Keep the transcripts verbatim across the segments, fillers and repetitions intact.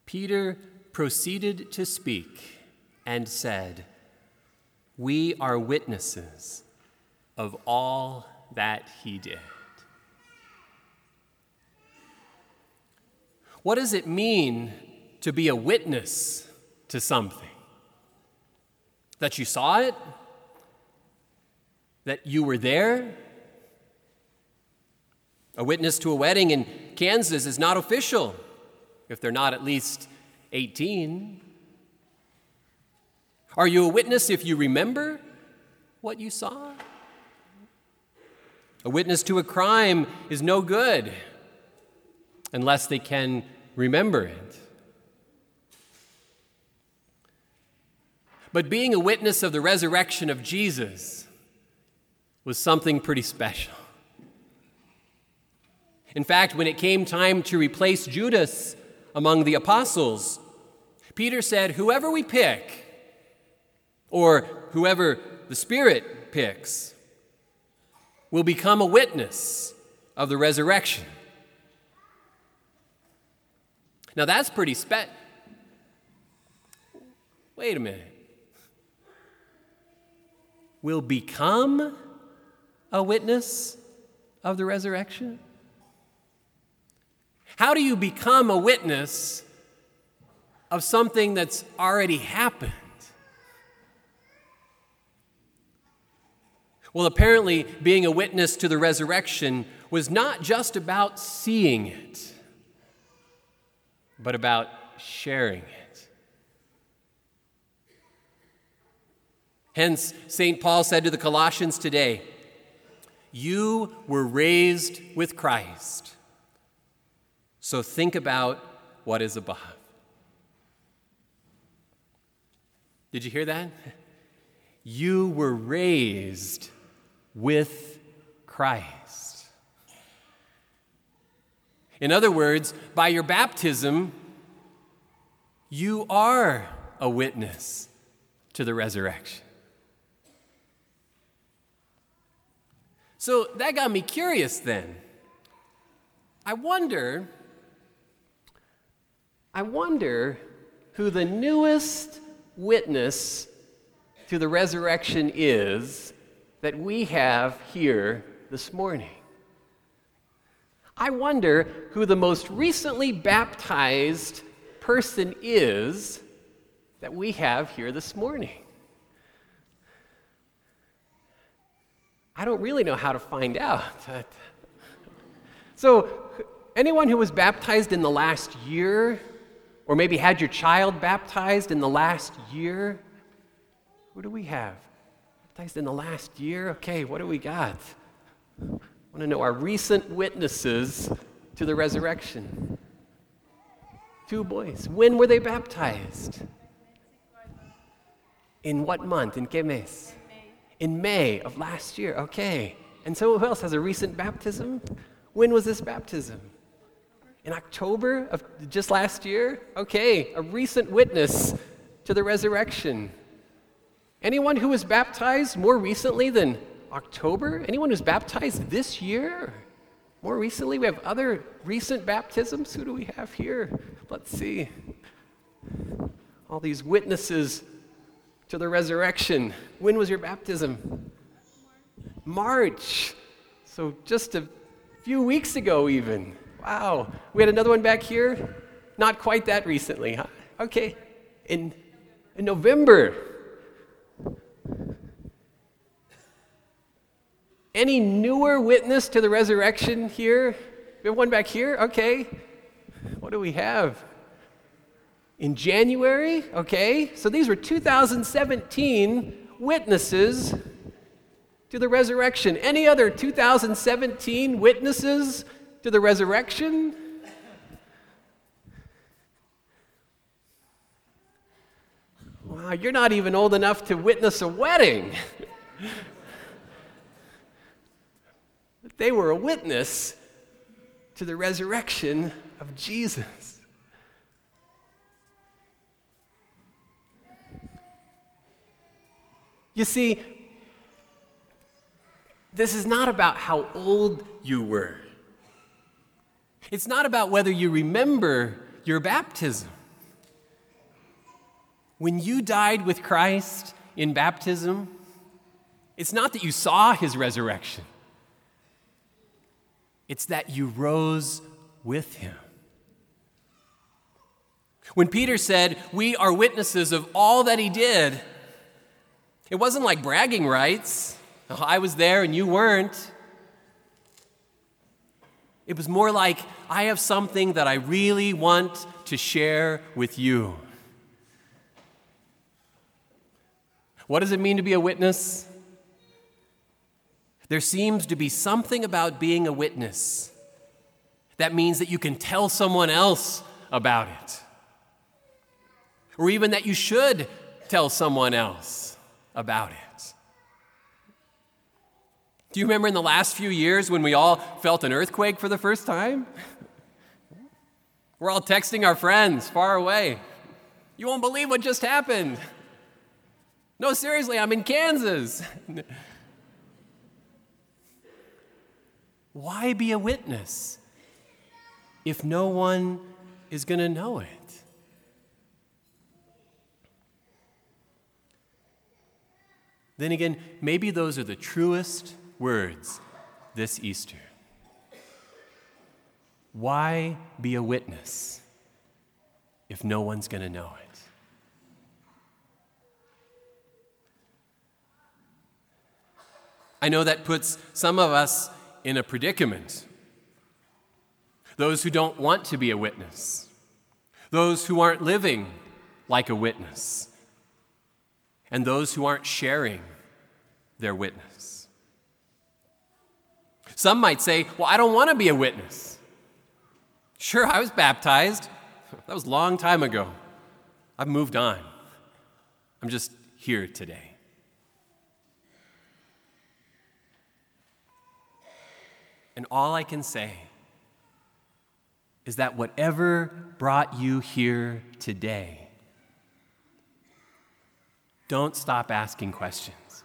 Peter proceeded to speak and said, "We are witnesses of all that he did." What does it mean to be a witness to something? That you saw it? That you were there? A witness to a wedding in Kansas is not official if they're not at least eighteen. Are you a witness if you remember what you saw? A witness to a crime is no good unless they can remember it. But being a witness of the resurrection of Jesus was something pretty special. In fact, when it came time to replace Judas among the apostles, Peter said, "Whoever we pick, or whoever the Spirit picks, will become a witness of the resurrection." Now that's pretty spe- Wait a minute. Will become a witness of the resurrection? How do you become a witness of something that's already happened? Well, apparently, being a witness to the resurrection was not just about seeing it, but about sharing it. Hence, Saint Paul said to the Colossians today, "You were raised with Christ, so think about what is above." Did you hear that? You were raised with Christ. In other words, by your baptism, you are a witness to the resurrection. So that got me curious then. I wonder, I wonder who the newest witness to the resurrection is that we have here this morning. I wonder who the most recently baptized person is that we have here this morning. I don't really know how to find out. So, anyone who was baptized in the last year, or maybe had your child baptized in the last year, who do we have? Baptized in the last year? Okay, what do we got? I want to know our recent witnesses to the resurrection. Two boys. When were they baptized? In what month? In qué mes? In May of last year. Okay. And so who else has a recent baptism? When was this baptism? In October of just last year? Okay, a recent witness to the resurrection. Anyone who was baptized more recently than October? Anyone who's baptized this year? More recently? We have other recent baptisms. Who do we have here? Let's see. All these witnesses to the resurrection. When was your baptism? March. So just a few weeks ago even. Wow. We had another one back here? Not quite that recently, huh? Okay. In, in November. Any newer witness to the resurrection here? We have one back here? Okay. What do we have? In January? Okay. So these were two thousand seventeen witnesses to the resurrection. Any other two thousand seventeen witnesses to the resurrection? Wow, you're not even old enough to witness a wedding. But they were a witness to the resurrection of Jesus. You see, this is not about how old you were. It's not about whether you remember your baptism. When you died with Christ in baptism, it's not that you saw his resurrection. It's that you rose with him. When Peter said, "We are witnesses of all that he did," it wasn't like bragging rights. Oh, I was there and you weren't. It was more like, I have something that I really want to share with you. What does it mean to be a witness? There seems to be something about being a witness that means that you can tell someone else about it. Or even that you should tell someone else about it. Do you remember in the last few years when we all felt an earthquake for the first time? We're all texting our friends far away. You won't believe what just happened. No, seriously, I'm in Kansas. Why be a witness if no one is going to know it? Then again, maybe those are the truest words this Easter. Why be a witness if no one's going to know it? I know that puts some of us in a predicament. Those who don't want to be a witness. Those who aren't living like a witness. And those who aren't sharing their witness. Some might say, well, I don't want to be a witness. Sure, I was baptized. That was a long time ago. I've moved on. I'm just here today. And all I can say is that whatever brought you here today, don't stop asking questions.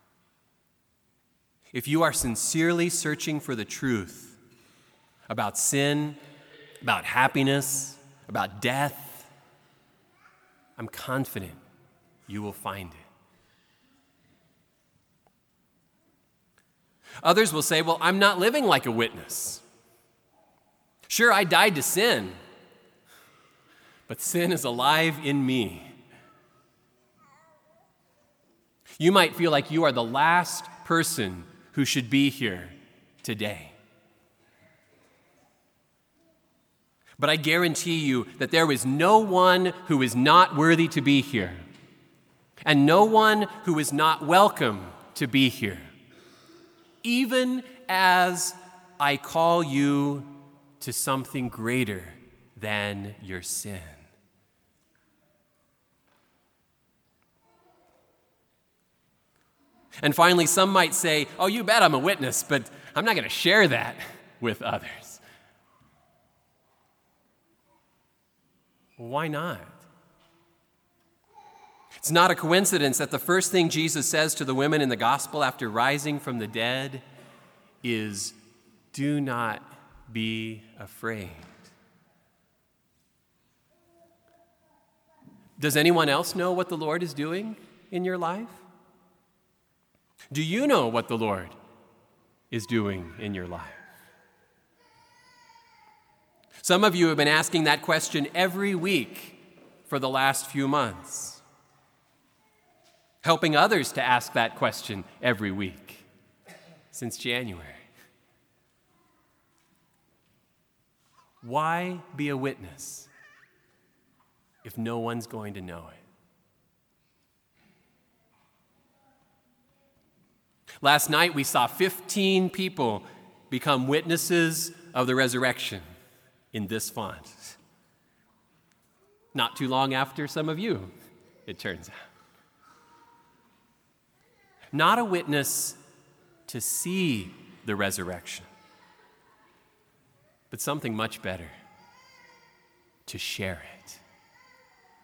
If you are sincerely searching for the truth about sin, about happiness, about death, I'm confident you will find it. Others will say, well, I'm not living like a witness. Sure, I died to sin, but sin is alive in me. You might feel like you are the last person who should be here today. But I guarantee you that there is no one who is not worthy to be here, and no one who is not welcome to be here, even as I call you to something greater than your sin. And finally, some might say, oh, you bet I'm a witness, but I'm not going to share that with others. Why not? It's not a coincidence that the first thing Jesus says to the women in the gospel after rising from the dead is, do not be afraid. Does anyone else know what the Lord is doing in your life? Do you know what the Lord is doing in your life? Some of you have been asking that question every week for the last few months, helping others to ask that question every week since January. Why be a witness if no one's going to know it? Last night we saw fifteen people become witnesses of the resurrection in this font. Not too long after some of you, it turns out. Not a witness to see the resurrection, but something much better, to share it.